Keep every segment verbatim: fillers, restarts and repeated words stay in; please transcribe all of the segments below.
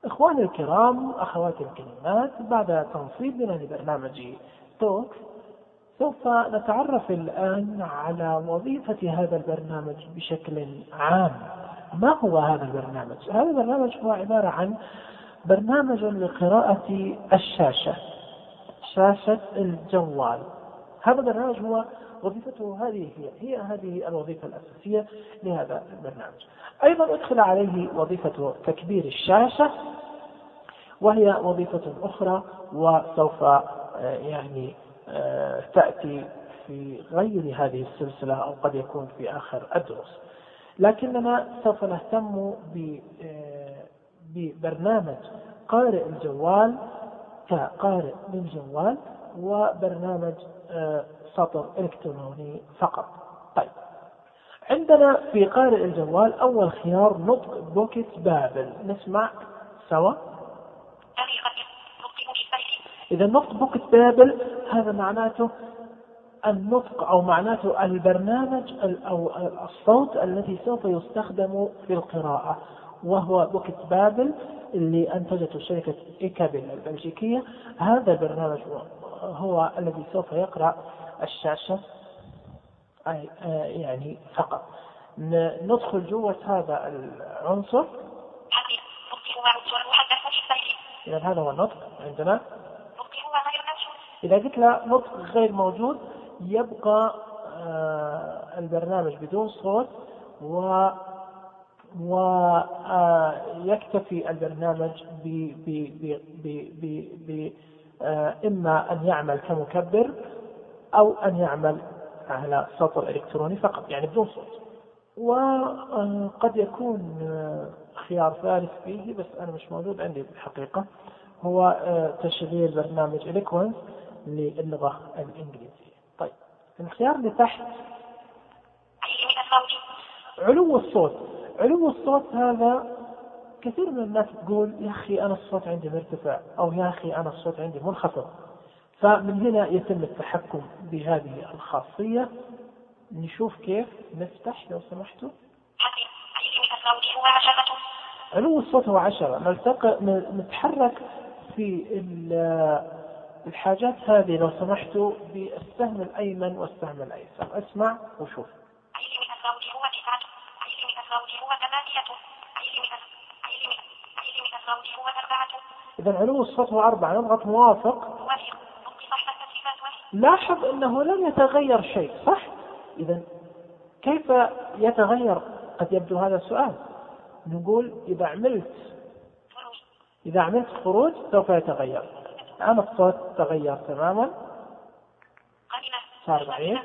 إخواني الكرام، أخواتي الكريمات، بعد تنصيبنا لبرنامج توك سوف نتعرف الآن على وظيفة هذا البرنامج بشكل عام. ما هو هذا البرنامج؟ هذا البرنامج هو عبارة عن برنامج لقراءة الشاشة، شاشة الجوال. هذا البرنامج هو وظيفته هذه هي هي هذه الوظيفة الأساسية لهذا البرنامج. أيضا أدخل عليه وظيفة تكبير الشاشة، وهي وظيفة أخرى وسوف يعني تأتي في غير هذه السلسلة أو قد يكون في آخر الدروس، لكننا سوف نهتم ببرنامج قارئ الجوال كقارئ للجوال وبرنامج سطر إلكتروني فقط. طيب، عندنا في قارئ الجوال أول خيار نطق بوكيت بابل. نسمع سوا. إذا نطق بوكيت بابل هذا معناته النطق أو معناته البرنامج أو الصوت الذي سوف يستخدم في القراءة، وهو بوكيت بابل اللي أنتجته شركة إيكابل البلجيكية. هذا البرنامج هو الذي سوف يقرأ الشاشة يعني فقط. ندخل جوة هذا العنصر. إذا هذا هو النطق عندنا. إذا قلت له نطق غير موجود يبقى البرنامج بدون صوت، و ويكتفي البرنامج ب ب ب ب ب إما أن يعمل كمكبر أو أن يعمل على سطر إلكتروني فقط، يعني بدون صوت. وقد يكون خيار ثالث فيه بس أنا مش موجود عندي بالحقيقة، هو تشغيل برنامج إليكوينس للغة الإنجليزية. طيب، الخيار اللي تحت علو الصوت. علو الصوت هذا كثير من الناس تقول يا أخي أنا الصوت عندي مرتفع، أو يا أخي أنا الصوت عندي منخفض. فمن هنا يتم التحكم بهذه الخاصية. نشوف كيف. نفتح لو سمحتوا. علو الصوت هو عشرة. نلتقي نتحرك في الحاجات هذه لو سمحتوا بالسهم الأيمن والسهم الأيسر. اسمع وشوف. إذا علو الصوت هو أربعة. نضغط موافق. لاحظ أنه لم يتغير شيء، صح؟ إذا كيف يتغير؟ قد يبدو هذا السؤال. نقول إذا عملت إذا عملت خروج سوف يتغير. الآن الصوت تغير تماما، صار ضعيف.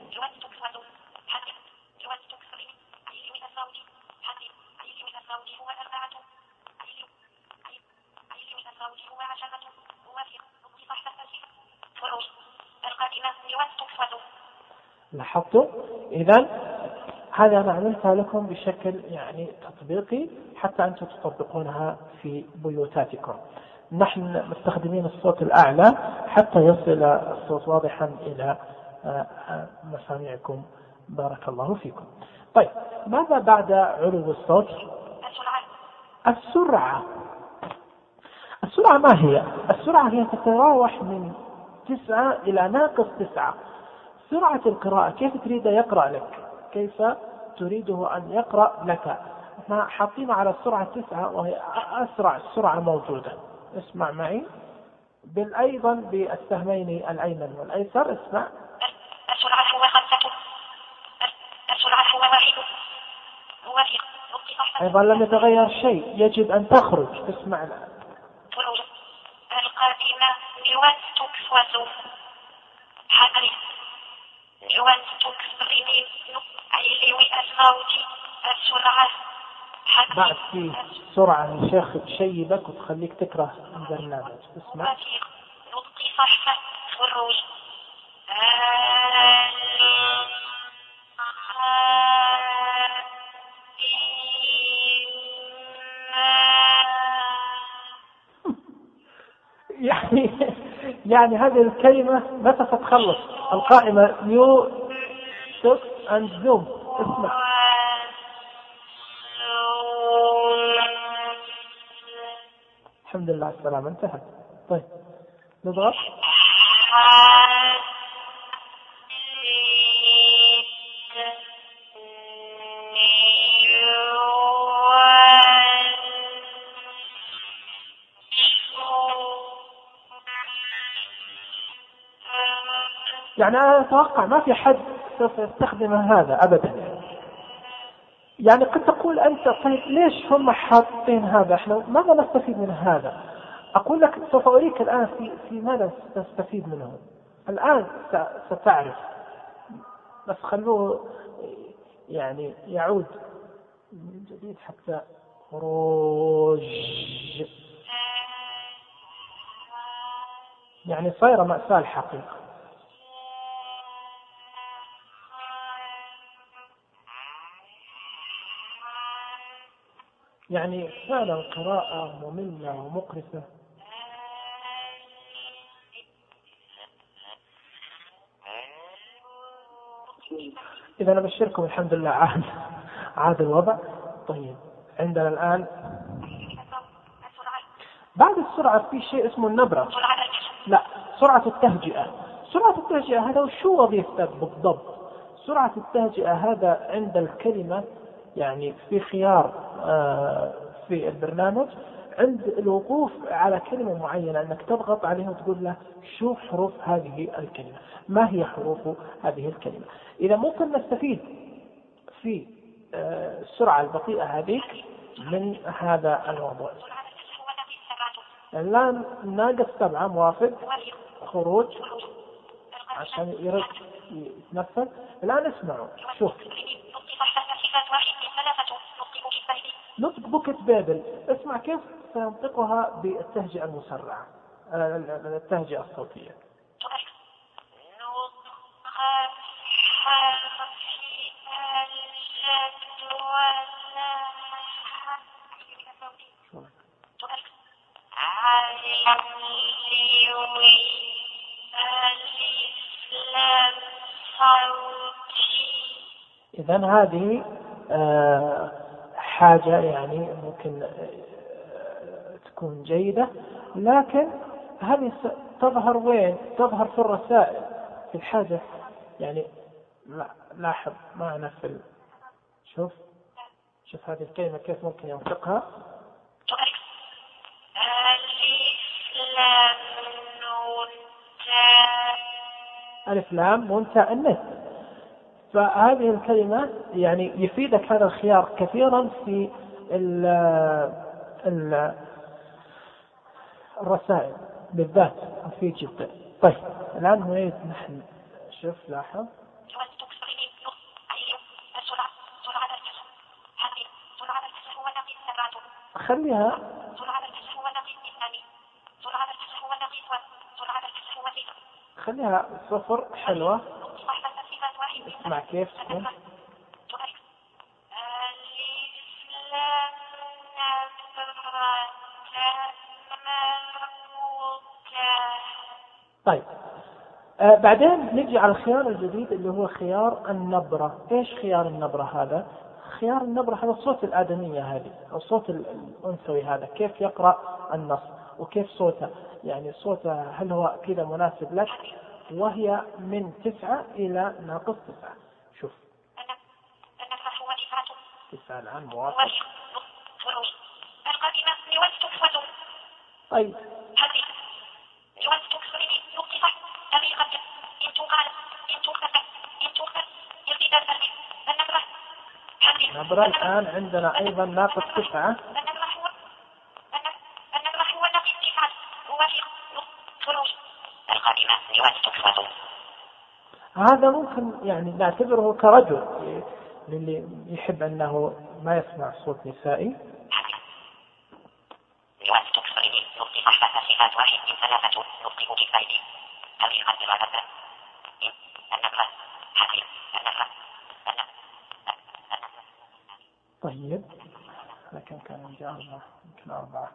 لاحظتوا؟ إذن هذا أنا عملتها لكم بشكل يعني تطبيقي حتى أنتم تطبقونها في بيوتاتكم. نحن مستخدمين الصوت الأعلى حتى يصل الصوت واضحا إلى مسامعكم. بارك الله فيكم. طيب، ماذا بعد علو الصوت؟ السرعة. السرعة ما هي؟ السرعة هي تتراوح من تسعة إلى ناقص تسعة. سرعة القراءة كيف تريد يقرأ لك، كيف تريده أن يقرأ لك. احنا حاطين على السرعة تسعة وهي أسرع سرعة موجودة. اسمع معي بالأيضا بالسهمين الأيمن والأيسر. اسمع. السرعة هو خمسة. السرعة هو واحد. أيضا لم يتغير شيء، يجب أن تخرج. اسمع الآن. القادمة يوثق وزو حقري يوثق صغيرين عيلي الصوتي السرعة. بعد في سرعة يا شيخ تشيبك وتخليك تكره البرنامج. اسمع. نطق صحفة خروج. يعني يعني هذه الكلمة متى ستخلص القائمة نيو توك اند زوم. اسمع. الحمد لله على السلامة، انتهت. طيب نضغط. يعني أنا أتوقع ما في حد سوف يستخدم هذا أبدا. يعني قد تقول أنت طيب ليش هم حاطين هذا، إحنا ماذا نستفيد من هذا؟ أقول لك سوف أريك الآن في في ماذا تستفيد منه. الآن ستعرف، بس خلوه يعني يعود من جديد حتى خروج. يعني صايرة مأساة الحقيقة. يعني فعلا قراءة مملة ومقرفة. إذا أنا أبشركم الحمد لله عاد عاد الوضع. طيب عندنا الآن بعد السرعة في شيء اسمه النبرة. لا، سرعة التهجئة. سرعة التهجئة هذا شو وظيفته بالضبط؟ سرعة التهجئة هذا عند الكلمة، يعني في خيار في البرنامج عند الوقوف على كلمة معينة أنك تضغط عليها وتقول له شو حروف هذه الكلمة، ما هي حروف هذه الكلمة. إذا ممكن نستفيد في السرعة البطيئة هذيك من هذا الموضوع. الآن ناقص سبعة، موافق، خروج عشان يرد يتنفذ. الآن اسمعوا، شوف نطق بوكت بابل، اسمع كيف سينطقها بالتهجئة المسرعة، التهجئة الصوتية. إذن هذه آه حاجة يعني ممكن آه تكون جيدة، لكن هذه تظهر وين؟ تظهر في الرسائل، في الحاجة. يعني لا لاحظ معنا في ال... شوف شوف هذه الكلمة كيف ممكن ينطقها. ألف لام منتهى النت. فهذه الكلمة يعني يفيدك هذا الخيار كثيرا في ال ال الرسائل بالذات، مفيد جدا. طيب الآن نريد نحن شوف لاحظ خليها خليها صفر حلوة. اسمع كيف تكون. طيب آه بعدين نجي على الخيار الجديد اللي هو خيار النبرة. ايش خيار النبرة هذا؟ خيار النبرة هذا الصوت الآدمية هذه، أو الصوت الأنثوي هذا، كيف يقرأ النص وكيف صوته، يعني صوته هل هو كذا مناسب لك، وهي من تسعة إلى ناقص تسعة. شوف تسعة الآن موافق. طيب نبرة الآن عندنا أيضا ناقص تسعة. هذا ممكن يعني نعتبره كرجل للي يحب أنه ما يسمع صوت نسائي. طيب لكن كان عندي أربعة، يمكن أربعة.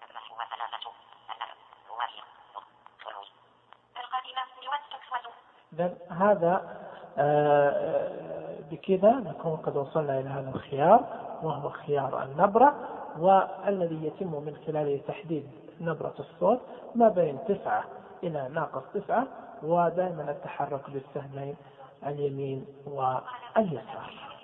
هذا آه بكذا نكون قد وصلنا إلى هذا الخيار، وهو خيار النبرة. والذي يتم من خلاله تحديد نبرة الصوت ما بين تسعة إلى ناقص تسعة، ودائما التحرك بالسهمين اليمين واليسار.